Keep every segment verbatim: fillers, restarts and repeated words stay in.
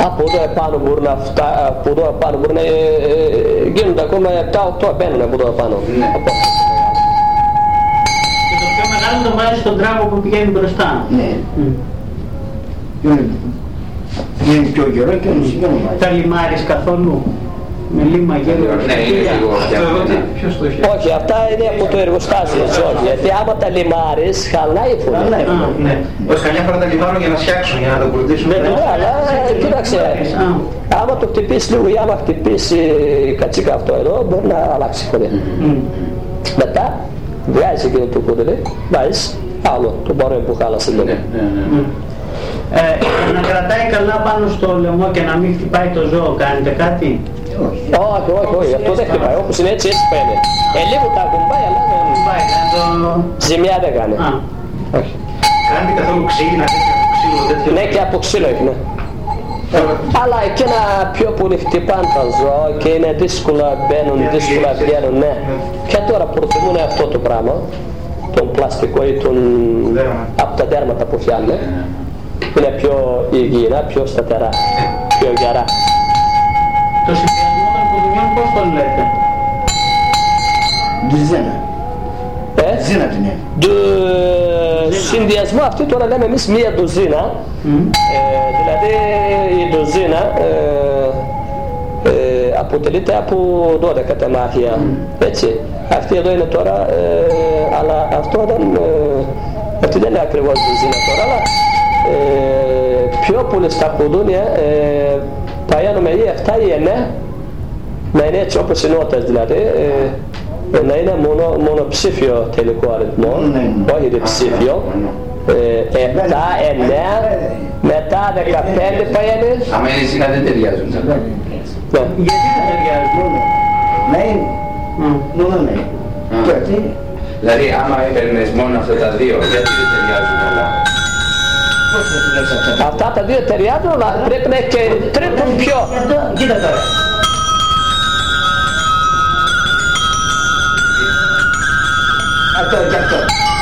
Από εδώ επάνω μπορούν να, φτά, από εδώ επάνω μπορούν να ε, ε, γίνονται ακόμα επτά οκτώ μπαίνουν από εδώ επάνω. Ναι. Από... Και το πιο μεγάλο το βάζει στον τράγο που πηγαίνει μπροστά. Ναι. Mm. Είναι πιο καιρό και όμως συγγνώμη. Τα λιμάρεις καθόλου. Με λίμα γέλο. Ναι, είναι λίγο φτιάχνει. Ποιος το έχει? Όχι, αυτά είναι από το εργοστάσιο, όχι. Γιατί άμα τα λιμάρεις, χαλάει η φωνή. Ναι. Ως καμιά φορά τα λιμάρω για να φτιάξουν, για να το κουρδίσουν. Ναι, αλλά κοίταξε, άμα το χτυπήσει λίγο ή άμα χτυπήσει η κατσίκα αυτό εδώ, μπορεί να αλλάξει η φωνή. Μετά, βγάζεις εκείνο το κουδελί, βάζεις άλλο, το μπαρό που χάλασε λίγο. Ε, να κρατάει καλά πάνω στο λαιμό και να μην χτυπάει το ζώο, κάνετε κάτι? Όχι, όχι, όχι, αυτό δεν χτυπάει, όπως είναι έτσι, έτσι παίρνει. Ε, λίγο τα κουμπάει, αλλά δεν... Ζημιά δεν κάνει. Όχι. Κάνετε καθόλου ξύλινα, τέτοια ξύλο, τέτοιο? Ναι, και από ξύλο έχει, ναι. Αλλά εκείνα πιο πολύ χτυπάνε τα ζώα και είναι δύσκολα μπαίνουν, δύσκολα βγαίνουν, ναι. Και τώρα προτιμούν αυτό το πράγμα, τον πλαστικό ή τον... από τα δέρματα που φτιάχνουν. Είναι πιο υγιεινά, πιο σταθερά, πιο γερά. Το συνδυασμό των κουδουνιών πώς τον λέτε? Ντουζίνα. Ε? Ντουζίνα την είναι. Το συνδυασμό αυτή τώρα λέμε εμείς μία ντουζίνα. Mm. Ε, δηλαδή η ντουζίνα ε, ε, αποτελείται από δώδεκα τεμάχια. Mm. Έτσι. Αυτή εδώ είναι τώρα, ε, αλλά αυτό δεν, ε, αυτή δεν είναι ακριβώς ντουζίνα τώρα, αλλά ε, πιο πολύ στα κουδούνια ε, παγαίνουμε ή εφτά ή εννέα, να είναι έτσι όπως οι νότες δηλαδή, ε, να είναι μόνο, μονοψήφιο τελικό αριθμό, όχι διψήφιο. εφτά, εννέα, μετά δεκαπέντε παγαίνει. Άμα είναι σύνα δεν ταιριάζουν. Γιατί δεν ταιριάζουν? Ναι, μόνο ναι. Δηλαδή άμα έπαιρνες μόνο αυτά τα δύο, γιατί δεν ταιριάζουν όλα? Αυτά τα δύο ταιριάζουν, αλλά πρέπει να και τρίτον πιο. Κοίτα τώρα. Αυτό και αυτό.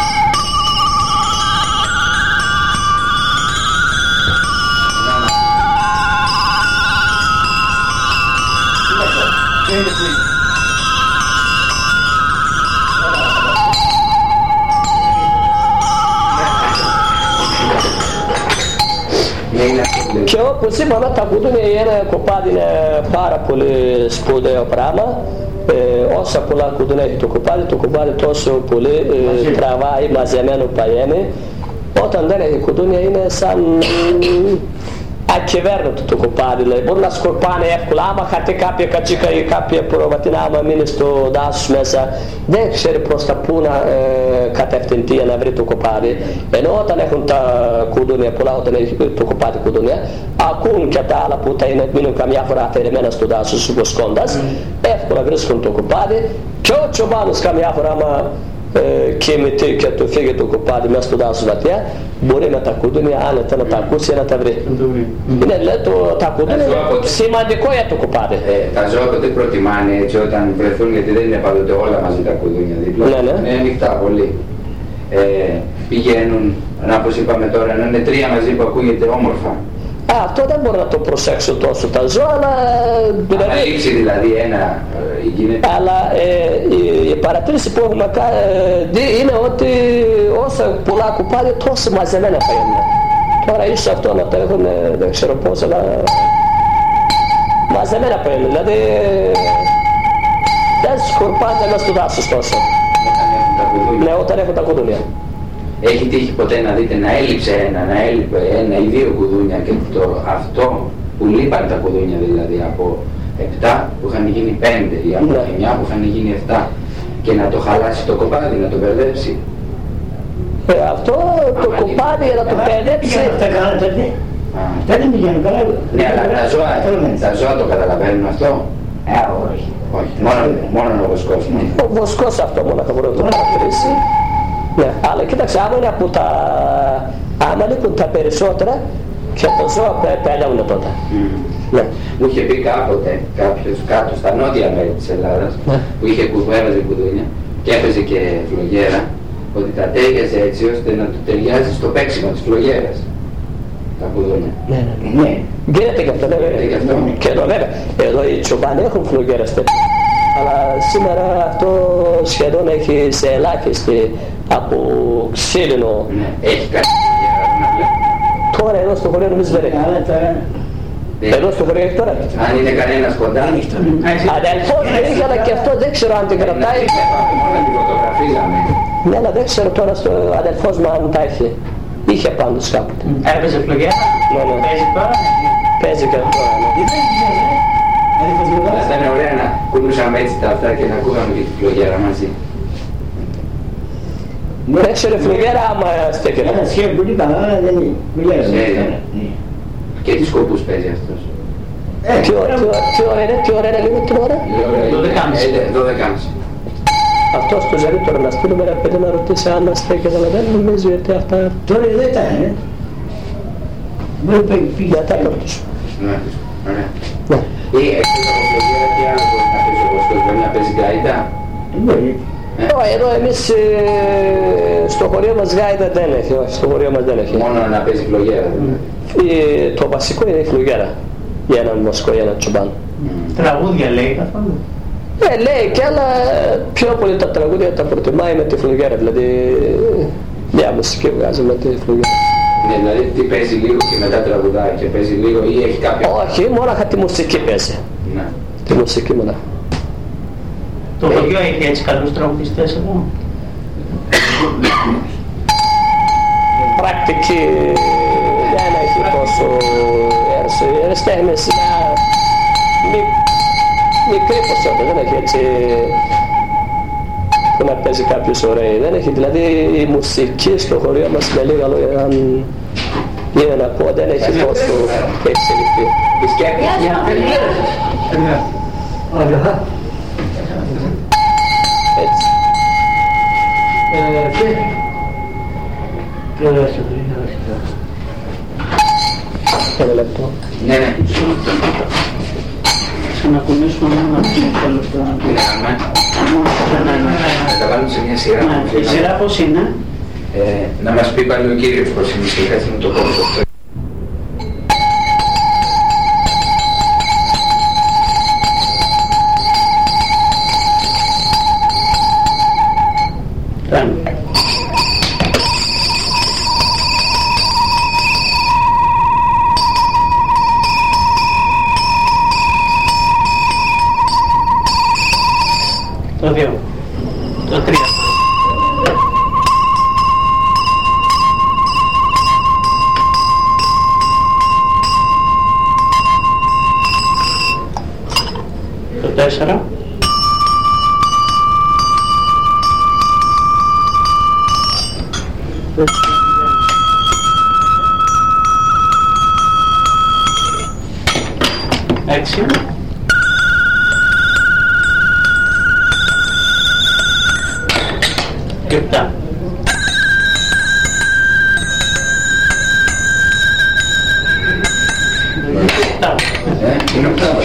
Και όπως είπαμε, τα κουδούνια είναι κοπάδι, είναι πάρα πολύ σπουδαίο πράγμα. Ε, όσα πολλά κουδούνια έχει το κοπάδι, το κοπάδι τόσο πολύ ε, τραβάει, μαζεμένο παγαίνει. Όταν δεν έχει κουδούνια είναι σαν ακυβέρνητο το κοπάδι, δηλαδή μπορεί να σκορπάνε εύκολα. Άμα χαθεί κάποια κατσίκα ή κάποια προβατινά, άμα μείνει στο δάσος μέσα, δεν ξέρει προς τα πού να ε, κατευθυνθεί να βρει το κοπάδι. Ενώ όταν έχουν τα κουδούνια πολλά, όταν έχει το κοπάδι κουδούνια, ακούν και τα άλλα που τα είναι, μείνουν καμιά φορά αφαιρεμένα στο δάσος βοσκώντας, mm. εύκολα βρίσκουν το κοπάδι. Και ο τσομπάνος καμιά φορά, άμα ε, κοιμηθεί και του φύγει το κοπάδι μέσα στο δάσος βαθιά, μπορεί με τα κουδούνια άνετα να τα ακούσει και να τα βρει. Είναι λέει το, τα κουδούνια είναι σημαντικό για το κοπάδι. Ε, τα ζώα τότε προτιμάνε έτσι όταν βρεθούν, γιατί δεν είναι πάντοτε όλα μαζί τα κουδούνια δίπλα. Ναι, ναι. Είναι ανοιχτά πολύ. Ε, πηγαίνουν, όπως είπαμε τώρα, να είναι τρία μαζί που ακούγεται όμορφα. Α, αυτό δεν μπορώ να το προσέξω τόσο τα ζώα, αλλά δηλαδή... Αν λείψει δηλαδή ένα ε, γίνεται... Αλλά ε, η, η παρατήρηση που έχουμε δει είναι ότι όσα πολλά κουπάδια τόσο μαζεμένα θα είναι. Τώρα ίσως αυτό να το έχουν, δεν ξέρω πώς, αλλά μαζεμένα θα είναι. Δηλαδή δεν σκορπάνε μέσα στο δάσος τόσο. Όταν έχουν τα κουδούνια. Ναι, όταν έχουν τα κουδούνια. Έχει τύχει ποτέ να δείτε να έλειψε ένα, να έλειπε ένα ή δύο κουδούνια και το, αυτό που λείπαν τα κουδούνια δηλαδή από επτά που είχαν γίνει πέντε ή από εννιά που είχαν γίνει επτά και να το χαλάσει το κοπάδι, να το μπερδέψει? Ε, αυτό το κοπάδι να το μπερδέψει... Δεν είναι πηγαίνουν καλά. Ναι, αλλά τα ζώα, τα ζώα το καταλαβαίνουν αυτό? Ε, όχι. Όχι, μόνο, μόνο ο βοσκός. Ο βοσκός αυτό μόνο θα μπορεί να το παρατηρήσει. Ναι, αλλά κοίταξε, άμα είναι από τα... άμα λείπουν τα περισσότερα και τα ζώα πέλαγουν τότε. Mm. Ναι. Μου είχε πει κάποτε κάποιος κάτω στα νότια μέρη της Ελλάδας, ναι, που είχε κουβέραζε κουδούνια και έπαιζε και φλογέρα, ότι τα τέριαζε έτσι ώστε να του ταιριάζει στο παίξιμο της φλογέρας. Τα κουδούνια. Ναι, ναι, ναι. Γίνεται και αυτό, βέβαια. Και εδώ βέβαια. Εδώ οι τσομπάνοι έχουν φλουγέρες τέτοιες. Αλλά σήμερα αυτό σχεδόν έχει σε ελάχιστη από ξύλινο. Ναι, έχει κάτι φλουγέρα να βλέπω. Τώρα εδώ στο χωριό νομίζω δεν έχει. Εδώ στο χωριό έχει τώρα. Αν είναι κανένας κοντά. Αδελφός δεν είχε, αλλά και αυτό δεν ξέρω αν την κρατάει. Μόνο την φωτογραφίζαμε. Ναι, αλλά δεν ξέρω τώρα στο αδελφός μου αν τα έχει. Είχε πάντως κάποτε. Έπαιζε φλογέρα. Ναι, ναι. Παίζει τώρα. Παίζει και τώρα, ναι. Αλλά θα είναι ωραία να κουνούσαμε έτσι τα αυτά και να ακούγαμε και τη φλογέρα μαζί. Παίξει ρε φλογέρα άμα στέκεται. Ένα σχέδιο που ήταν, αλλά δεν είναι. Και τι σκοπούς παίζει αυτός? Τι ώρα είναι, τι ώρα είναι λίγο την ώρα? δώδεκα και μισή. Αυτό στο ζερί τώρα να στείλουμε ένα παιδί να ρωτήσει αν στέκεται, αλλά δεν νομίζω ότι αυτά... Τώρα δεν ήταν, ε. Μπορεί πήγε. Για τα πρώτους. Ναι, ωραία. Ναι. Ή εκτός από φλογέρα τι άλλο μπορεί να παίζει ο Βοσκός, μπορεί να παίζει γκάιτα? Μπορεί. Εδώ εμείς στο χωριό μας γκάιτα δεν έχει, όχι, στο χωριό μας δεν έχει. Μόνο να παίζει φλογέρα. Το βασικό είναι η φλογέρα για έναν Βοσκό ή έναν τσομπάν. Τραγούδια λέει καθόλου. Ε, λέει και άλλα πιο πολύ τα τραγούδια τα προτιμάει με τη φλογέρα, δηλαδή μια μουσική βγάζει με τη φλογέρα. Ναι, δηλαδή τι παίζει λίγο και μετά τραγουδάει και παίζει λίγο ή έχει κάποιο... Όχι, μόνο τη μουσική παίζει. Ναι. Τη μουσική μόνο. Το χωριό έχει έτσι καλούς τραγουδιστές εδώ. Πρακτική δεν έχει τόσο ερασιτέχνες, είναι μικρή ποσότητα, δεν έχει έτσι που να παίζει κάποιος ωραίοι, δεν έχει, δηλαδή η μουσική στο χωριό μας με λίγα λόγια, αν είναι να πω, δεν έχει τόσο εξελιχθεί. Έτσι. Ένα λεπτό. Ναι, ναι. Ξανακουνήσουμε μόνο ένα λεπτό. Να τα βάλουμε σε μια σειρά. Η σειρά πώς είναι? Να μας πει πάλι ο κύριος πώς είναι η σειρά, έτσι μου το κόψω αυτό. Το δύο. Το τρία. Το τέσσερα. Έξι. Και επτά. Επτά. Ε, είναι οκτώ.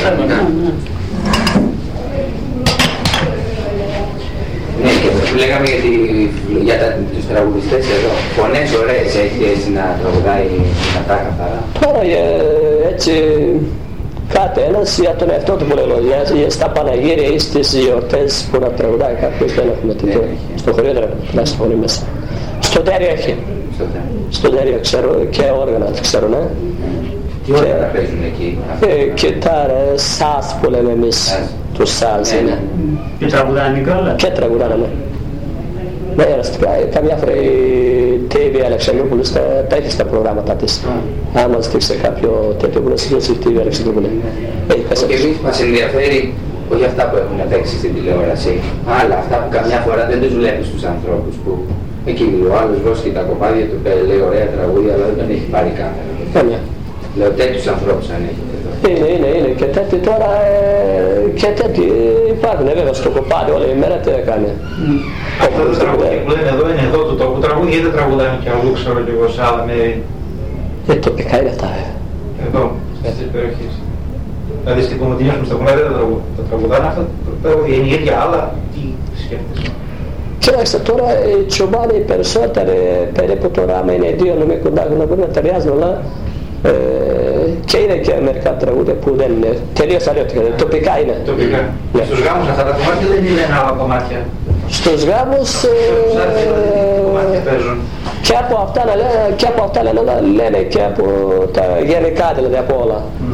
Ναι, και λέγαμε για, τη, για τα, τους τραγουδιστές εδώ. Φωνές ωραίες έχει έτσι να τραγουδάει κατά καθαρά. Τώρα έτσι κάθε ένας για τον εαυτό του που λέω, για στα Παναγύρια ή στις γιορτές που να τραγουδάει κάποιος δεν έχουμε τέτοιο. Στο χωριό δεν έχουμε, τουλάχιστον στο χωριό μέσα. Στο Τέριο έχει. Στο Τέριο ξέρω και όργανα ξέρω, ναι. Τι όργανα παίζουν εκεί? Κιτάρες, σας που λέμε εμείς, τους σας είναι. Και τραγουδάνε κιόλας. Και τραγουδάνε, ναι. Ναι, εραστικά, καμιά φορά η τι βι Αλεξανδρούπολης τα έχει στα προγράμματα της. Αν μας δείξει κάποιο τέτοιο που να συγχωρήσει η τι βι Αλεξανδρούπολη. Και εμείς μας ενδιαφέρει όχι αυτά που έχουν παίξει στην τηλεόραση, αλλά αυτά που καμιά φορά δεν τους βλέπεις στους ανθρώπους που εκείνη ο άλλος βόσκει τα κοπάδια του, λέει ωραία τραγούδια, αλλά δεν τον έχει πάρει κάμερα. Λέω τέτοιους ανθρώπους αν έχετε εδώ. Είναι, είναι, είναι και τέτοιοι τώρα ε, και τέτοιοι υπάρχουν βέβαια στο κοπάδι όλη η μέρα τι έκανε. Αυτό το τραγούδι που λένε εδώ είναι εδώ το τόπο τραγούδι ή δεν τραγουδάνε και αλλού ξέρω λίγο σε άλλα μέρη? Ε, τοπικά είναι αυτά. Εδώ, στις περιοχές. Δηλαδή στην Κομωτινιά στα κομμάτια τα τραγουδάνε αυτά τα τραγούδια, είναι ίδια άλλα, τι σκέφτεσαι? Κοιτάξτε τώρα οι τσομπάνοι οι περισσότεροι περίπου τώρα άμα είναι δύο νομοί κοντά να μπορούν να ταιριάζουν, αλλά Ε, και είναι και μερικά τραγούδια που δεν είναι τελείως αλλιώτικα, τοπικά είναι. Τοπικά. Ναι. Στους γάμους αυτά τα κομμάτια δεν είναι άλλα κομμάτια. Στους γάμους ε, κομμάτια παίζουν. και από αυτά να λένε, και από αυτά λένε, λένε και από τα γενικά δηλαδή από όλα. Mm.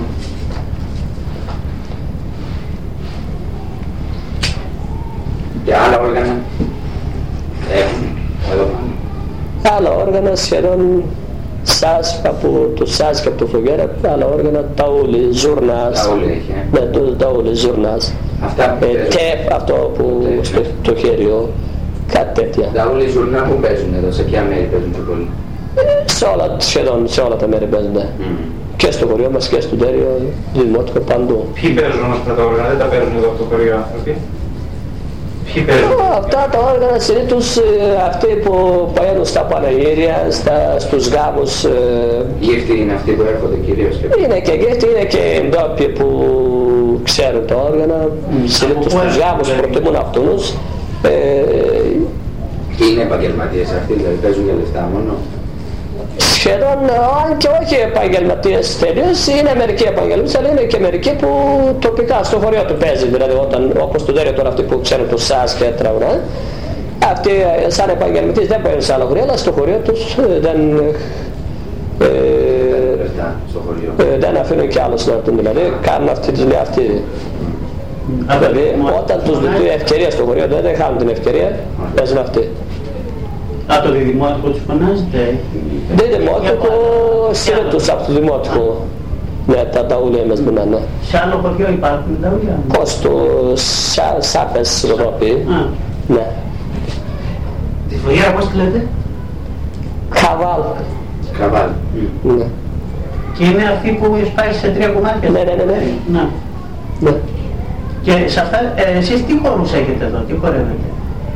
Και άλλα όργανα έχουν εδώ πάνω. Άλλα όργανα σχεδόν σας από το σας και από το φλογέρα, άλλα όργανα ταούλι, ζουρνάς. Ταούλι έχει, ε. Ναι, το ταούλι, ζουρνάς. Αυτά που Ε, παίζουν. τεπ, αυτό που Το στο τεπ. το χέριο, κάτι τέτοια. Ταούλι ζουρνά που παίζουν εδώ, σε ποια μέρη παίζουν πιο πολύ. Σε όλα, σχεδόν σε όλα τα μέρη παίζονται. Mm. Και στο χωριό μας και στο Τέριο, δημότικο, παντού. Ποιοι παίζουν όμως αυτά τα όργανα, δεν τα παίζουν εδώ από το χωριό άνθρωποι. Ποιοι παίζουν. Αυτά τα όργανα συνήθως ε, αυτοί που παίρνουν στα πανηγύρια, στα, στους γάμους, ε, Γύφτοι είναι αυτοί που έρχονται κυρίως και είναι και γέφτη, είναι και ντόπιοι που ξέρουν τα όργανα, συνήθως Από πού στους γάμους έρχονται? προτιμούν αυτούς. Ε, και είναι επαγγελματίες αυτοί, δηλαδή παίζουν για λεφτά μόνο. σχεδόν, αν και όχι επαγγελματίες τελείως, είναι μερικοί επαγγελματίες, αλλά είναι και μερικοί που τοπικά στο χωριό του παίζει, δηλαδή όταν, όπως το Τέριο τώρα αυτοί που ξέρουν το σας και τραγουδά, αυτοί ε, σαν επαγγελματίες δεν παίρνουν σε άλλα χωριά, αλλά στο χωριό τους ε, δεν, ε, Λεφτά στο χωριό. ε, δεν αφήνουν κι άλλους να έρθουν, δηλαδή κάνουν αυτή τη δουλειά αυτή. Δηλαδή όταν τους δοθεί ευκαιρία στο χωριό δεν χάνουν την ευκαιρία, παίζουν αυτοί. Α, το δημότικο τους φωνάζετε. Δεν δημότικο, συνήθως από το δημότικο. Ναι, τα ταούλια μας μιλάνε. Σε άλλο χωριό υπάρχουν ταούλια. Πώς το Σα- Σάπες Ευρώπη. Α, Ναι. τη φωλιά πώς τη λέτε. Χαβάλ. Κραβάλ. Ναι. Και είναι αυτή που σπάει σε τρία κομμάτια. Ναι, ναι, ναι, ναι. Να. Ναι. Και σε αυτά, ε, εσείς τι χώρους έχετε εδώ, τι χορεύετε.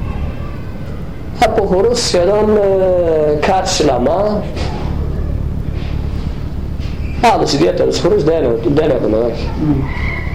Από χορούς σχεδόν ε, Κάρτσι Λαμά. Άλλους ιδιαίτερους χορούς δεν, δεν έχουμε, όχι. Mm.